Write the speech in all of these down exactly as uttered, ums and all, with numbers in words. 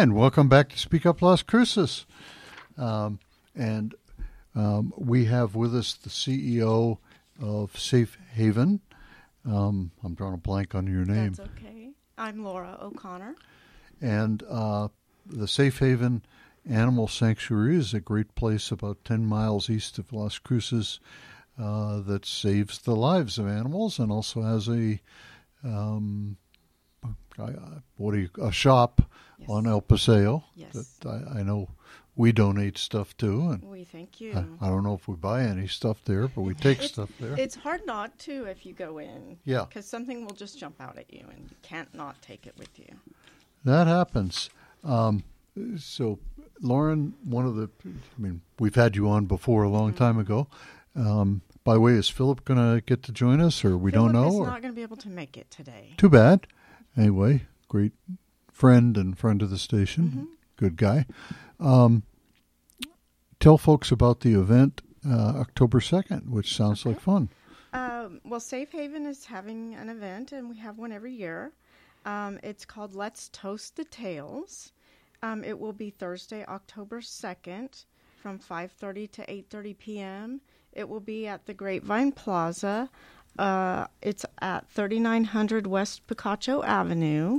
And welcome back to Speak Up Las Cruces. Um, and um, we have with us the C E O of Safe Haven. Um, I'm drawing a blank on your name. That's okay. I'm Laura O'Connor. And uh, the Safe Haven Animal Sanctuary is a great place about ten miles east of Las Cruces uh, that saves the lives of animals and also has a um, what do you a shop yes. on El Paseo yes. that I, I know we donate stuff to. And we thank you. I, I don't know if we buy any stuff there, but we take it's, stuff there. It's hard not to if you go in. Yeah. Because something will just jump out at you and you can't not take it with you. That happens. Um, so, Lauren, one of the, I mean, we've had you on before a long mm-hmm. time ago. Um, by the way, is Philip going to get to join us, or we Philip don't know? Philip is or? not going to be able to make it today. Too bad. Anyway, great friend and friend of the station. Mm-hmm. Good guy. Um, tell folks about the event uh, October second, which sounds okay. like fun. Um, well, Safe Haven is having an event, and we have one every year. Um, it's called Let's Toast the Tails. Um, it will be Thursday, October second from five thirty to eight thirty p.m. It will be at the Grapevine Plaza. Uh, it's at thirty-nine hundred West Picacho Avenue.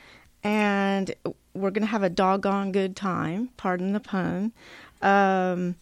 And we're going to have a doggone good time, pardon the pun. Um,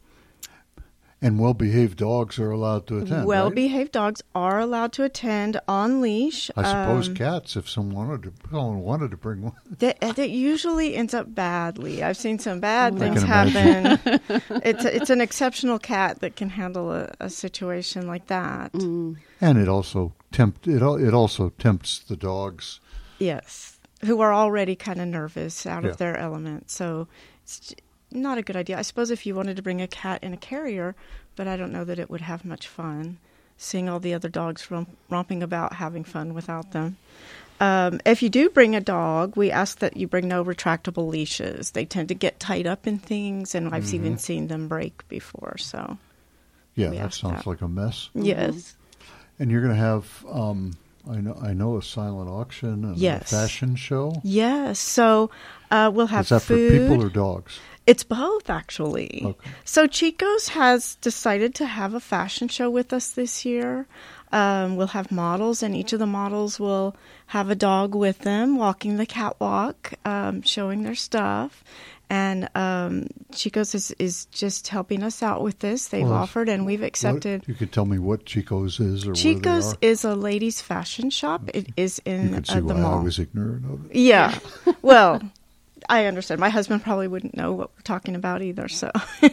and well-behaved dogs are allowed to attend, Well-behaved right? dogs are allowed to attend on leash. I suppose um, cats, if someone wanted to, someone wanted to bring one. That, that usually ends up badly. I've seen some bad I things happen. it's a, it's an exceptional cat that can handle a, a situation like that. Mm. And it also tempt it. It also tempts the dogs. Yes, who are already kind of nervous out yeah. of their element. So it's not a good idea. I suppose if you wanted to bring a cat in a carrier, but I don't know that it would have much fun seeing all the other dogs romp- romping about having fun without them. Um, if you do bring a dog, we ask that you bring no retractable leashes. They tend to get tied up in things, and I've mm-hmm. even seen them break before. So, yeah, that sounds that. like a mess. Yes. Mm-hmm. And you're going to have... Um, I know, I know a silent auction and yes. a fashion show. Yes, so uh, we'll have food. Is that food. for people or dogs? It's both, actually. Okay. So Chico's has decided to have a fashion show with us this year. Um, we'll have models, and each of the models will have a dog with them, walking the catwalk, um, showing their stuff. And um, Chico's is, is just helping us out with this. They've well, offered, and we've accepted. What, you could tell me what Chico's is, or Chico's where they are. is a ladies' fashion shop. It is in you can see uh, the why mall. I was ignorant of it. Yeah, well, I understand. My husband probably wouldn't know what we're talking about either. So,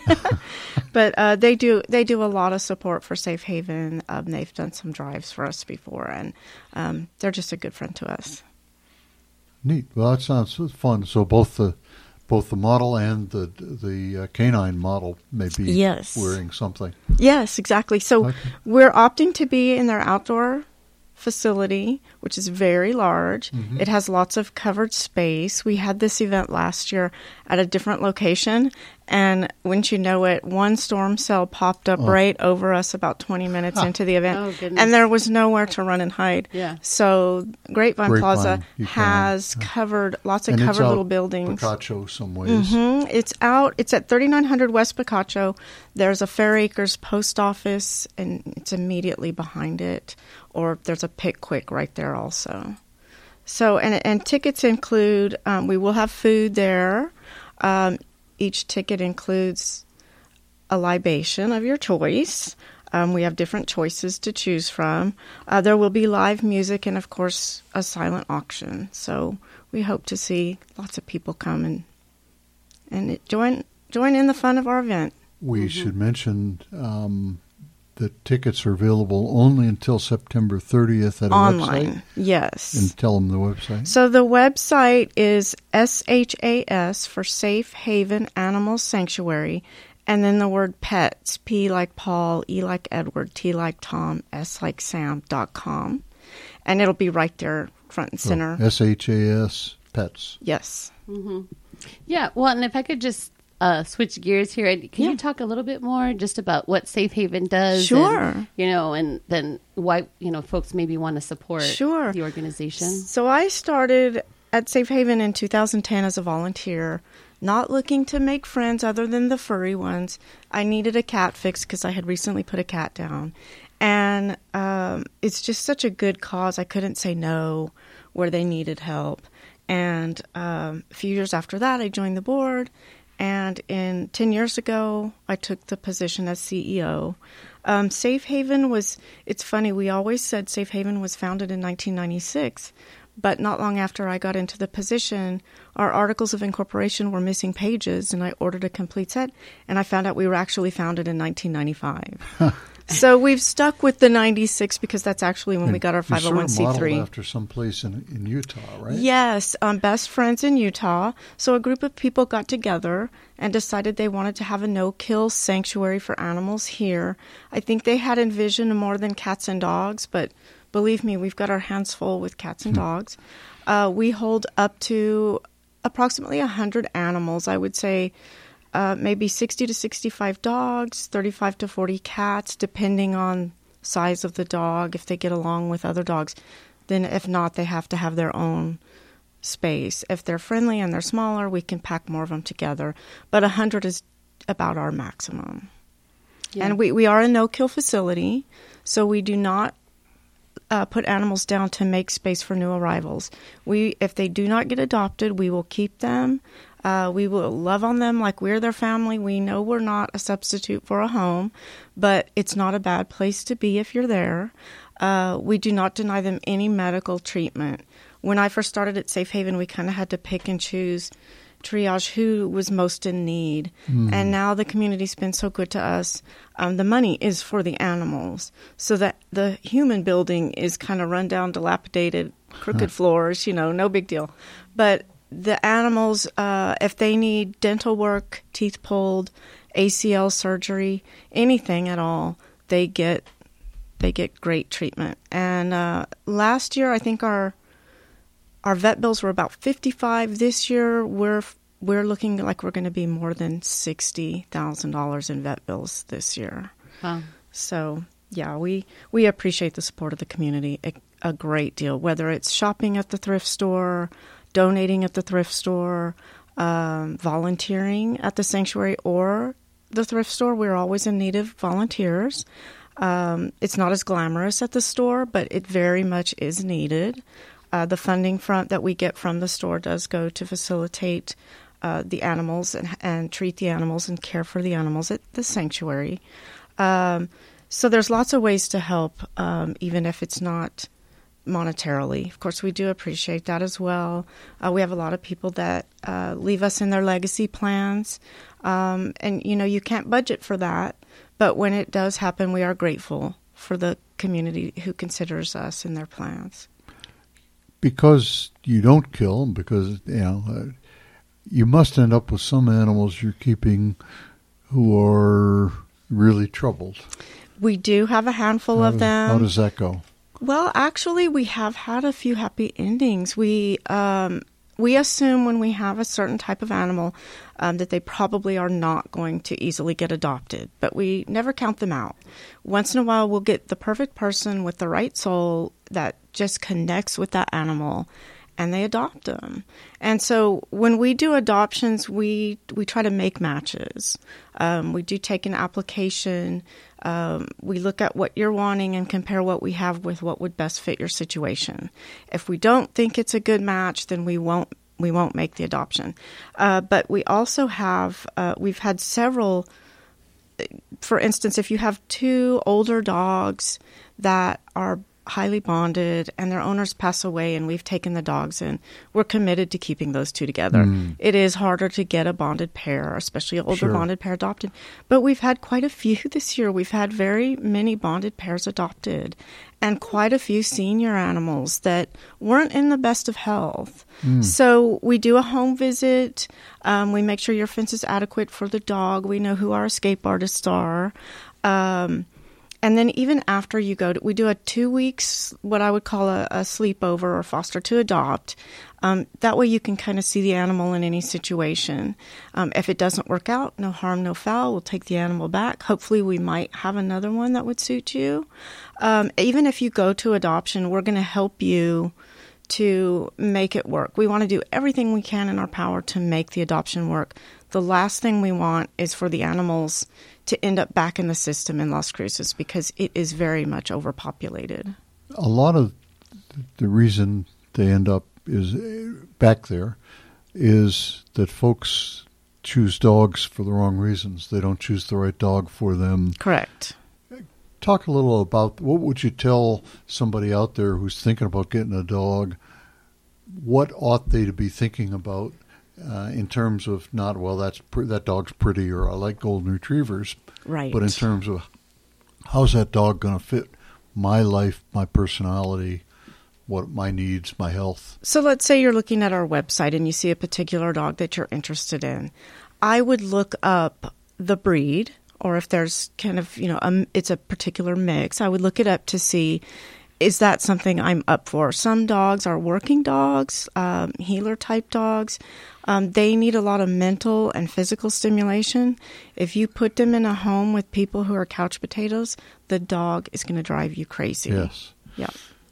but uh, they do they do a lot of support for Safe Haven. Um, they've done some drives for us before, and um, they're just a good friend to us. Neat. Well, that sounds fun. So both the Both the model and the the uh, canine model may be yes. wearing something. Yes, exactly. So okay. we're opting to be in their outdoor facility, which is very large. Mm-hmm. It has lots of covered space. We had this event last year at a different location, and wouldn't you know it, one storm cell popped up oh. right over us about twenty minutes huh. into the event, oh, goodness. and there was nowhere to run and hide. Yeah. So Grapevine, Grapevine Plaza can, has yeah. covered lots of and covered it's little out buildings. Picacho some ways. Mm-hmm. It's out. It's at thirty-nine hundred West Picacho. There's a Fair Acres post office, and it's immediately behind it. Or there's a Pick Quick right there also. So, and and tickets include, um, we will have food there. Um, each ticket includes a libation of your choice. Um, we have different choices to choose from. Uh, there will be live music and, of course, a silent auction. So we hope to see lots of people come and and join join in the fun of our event. We mm-hmm. should mention um, that tickets are available only until September thirtieth at a Online, website. Yes. And tell them the website. So the website is S H A S for Safe Haven Animal Sanctuary, and then the word pets, P like Paul, E like Edward, T like Tom, S like Sam dot com. And it'll be right there, front and center. Oh, S H A S, pets. Yes. Mm-hmm. Yeah, well, and if I could just uh, switch gears here, can yeah. you talk a little bit more just about what Safe Haven does? Sure. And, you know, and then why, you know, folks maybe want to support sure. the organization. So I started at Safe Haven in two thousand ten as a volunteer, not looking to make friends other than the furry ones. I needed a cat fix because I had recently put a cat down. And um, it's just such a good cause. I couldn't say no where they needed help. And um, a few years after that, I joined the board. And in ten years ago, I took the position as C E O. Um, Safe Haven was, it's funny, we always said Safe Haven was founded in nineteen ninety-six. But not long after I got into the position, our articles of incorporation were missing pages, and I ordered a complete set, and I found out we were actually founded in nineteen ninety-five. So we've stuck with the ninety-six because that's actually when and we got our five oh one c three. You sort of modeled after someplace in, in Utah, right? Yes, um, best friends in Utah. So a group of people got together and decided they wanted to have a no-kill sanctuary for animals here. I think they had envisioned more than cats and dogs, but believe me, we've got our hands full with cats and dogs. Uh, we hold up to approximately one hundred animals. I would say uh, maybe sixty to sixty-five dogs, thirty-five to forty cats, depending on size of the dog, if they get along with other dogs. Then if not, they have to have their own space. If they're friendly and they're smaller, we can pack more of them together. But one hundred is about our maximum. Yeah. And we, we are a no-kill facility, so we do not Uh, put animals down to make space for new arrivals. We, if they do not get adopted, we will keep them. Uh, we will love on them like we're their family. We know we're not a substitute for a home, but it's not a bad place to be if you're there. Uh, we do not deny them any medical treatment. When I first started at Safe Haven, we kind of had to pick and choose, triage who was most in need. Mm. And now the community's been so good to us. Um, the money is for the animals. So that the human building is kind of run down, dilapidated, crooked huh. floors, you know, no big deal. But the animals, uh, if they need dental work, teeth pulled, A C L surgery, anything at all, they get they get great treatment. And uh, last year, I think our Our vet bills were about fifty-five. This year, we're we're looking like we're going to be more than sixty thousand dollars in vet bills this year. Wow! So yeah, we we appreciate the support of the community a, a great deal. Whether it's shopping at the thrift store, donating at the thrift store, um, volunteering at the sanctuary or the thrift store, we're always in need of volunteers. Um, it's not as glamorous at the store, but it very much is needed. Uh, the funding front that we get from the store does go to facilitate uh, the animals and, and treat the animals and care for the animals at the sanctuary. Um, so there's lots of ways to help, um, even if it's not monetarily. Of course, we do appreciate that as well. Uh, we have a lot of people that uh, leave us in their legacy plans. Um, and, you know, you can't budget for that. But when it does happen, we are grateful for the community who considers us in their plans. Because you don't kill, because, you know, uh, you must end up with some animals you're keeping who are really troubled. We do have a handful how of does, them. How does that go? Well, actually, we have had a few happy endings. We um, we assume when we have a certain type of animal um, that they probably are not going to easily get adopted, but we never count them out. Once in a while, we'll get the perfect person with the right soul that just connects with that animal, and they adopt them. And so when we do adoptions, we we try to make matches. Um, we do take an application. Um, we look at what you're wanting and compare what we have with what would best fit your situation. If we don't think it's a good match, then we won't we won't make the adoption. Uh, but we also have uh, we've had several. For instance, if you have two older dogs that are highly bonded and their owners pass away and we've taken the dogs in, we're committed to keeping those two together. Mm. It is harder to get a bonded pair, especially an older sure. bonded pair adopted. But we've had quite a few this year. We've had very many bonded pairs adopted and quite a few senior animals that weren't in the best of health. Mm. So we do a home visit. Um, we make sure your fence is adequate for the dog. We know who our escape artists are. Um, And then even after you go, to, we do a two weeks, what I would call a, a sleepover or foster to adopt. Um, that way you can kind of see the animal in any situation. Um, if it doesn't work out, no harm, no foul. We'll take the animal back. Hopefully we might have another one that would suit you. Um, even if you go to adoption, we're going to help you to make it work. We want to do everything we can in our power to make the adoption work. The last thing we want is for the animals to end up back in the system in Las Cruces because it is very much overpopulated. A lot of the reason they end up is back there is that folks choose dogs for the wrong reasons. They don't choose the right dog for them. Correct. Talk a little about what would you tell somebody out there who's thinking about getting a dog? What ought they to be thinking about uh, in terms of not, well, that's pre- that dog's pretty, or I like golden retrievers, right? But in terms of how's that dog going to fit my life, my personality, what my needs, my health. So let's say you're looking at our website and you see a particular dog that you're interested in. I would look up the breed. Or if there's kind of, you know, um, it's a particular mix, I would look it up to see, is that something I'm up for? Some dogs are working dogs, um, healer-type dogs. Um, they need a lot of mental and physical stimulation. If you put them in a home with people who are couch potatoes, the dog is going to drive you crazy. Yes. Yeah.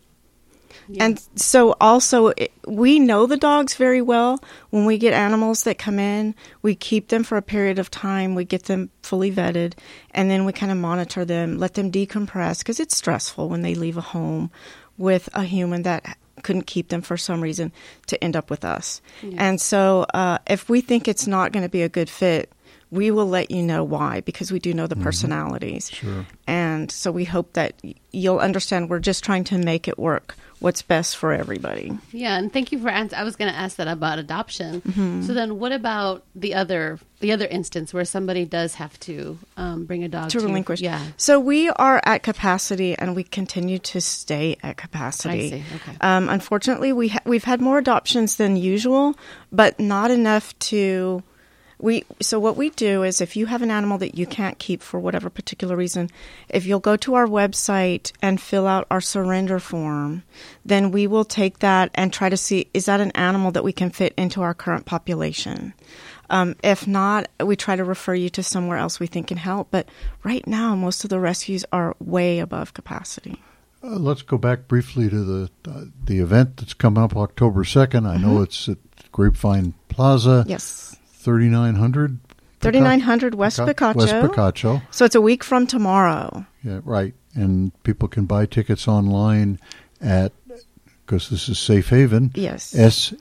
Yeah. And so also, it, we know the dogs very well. When we get animals that come in, we keep them for a period of time. We get them fully vetted, and then we kind of monitor them, let them decompress, because it's stressful when they leave a home with a human that couldn't keep them for some reason to end up with us. Yeah. And so uh, if we think it's not going to be a good fit, we will let you know why, because we do know the mm-hmm. personalities. Sure. And so we hope that you'll understand we're just trying to make it work, what's best for everybody. Yeah, and thank you for answering. I was going to ask that about adoption. Mm-hmm. So then what about the other the other instance where somebody does have to um, bring a dog to, to relinquish? Yeah. So we are at capacity, and we continue to stay at capacity. I see. Okay. Um, unfortunately, we ha- we've had more adoptions than usual, but not enough to... We so what we do is if you have an animal that you can't keep for whatever particular reason, if you'll go to our website and fill out our surrender form, then we will take that and try to see, is that an animal that we can fit into our current population? Um, if not, we try to refer you to somewhere else we think can help. But right now, most of the rescues are way above capacity. Uh, let's go back briefly to the uh, the event that's coming up October second. I mm-hmm. know it's at Grapevine Plaza. Yes. thirty-nine hundred thirty-nine hundred West Picacho. West Picacho. So it's a week from tomorrow. Yeah, right. And people can buy tickets online at, because this is Safe Haven. Yes. S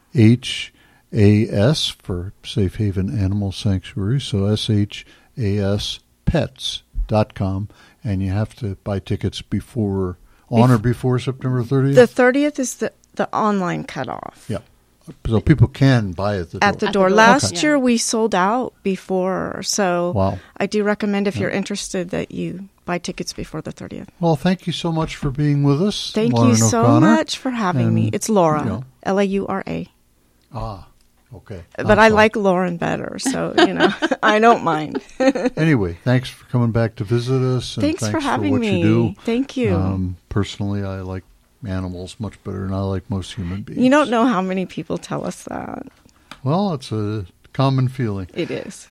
H A S for Safe Haven Animal Sanctuary. So S H A S pets dot com. And you have to buy tickets before, on Bef- or before September thirtieth? The thirtieth is the, the online cutoff. Yeah. So people can buy at the door. At the door. At the door. Last okay. year we sold out before, so wow. I do recommend if yeah. you're interested that you buy tickets before the thirtieth. Well, thank you so much for being with us. Thank Lauren you so O'Connor. much for having and, me. It's Laura, you know. L A U R A. Ah, okay. But I'm I sorry. like Lauren better, so, you know, I don't mind. Anyway, thanks for coming back to visit us. And thanks, thanks for having for what me. You do. Thank you. Um, personally, I like animals much better than I like most human beings. You don't know how many people tell us that. Well, it's a common feeling. It is.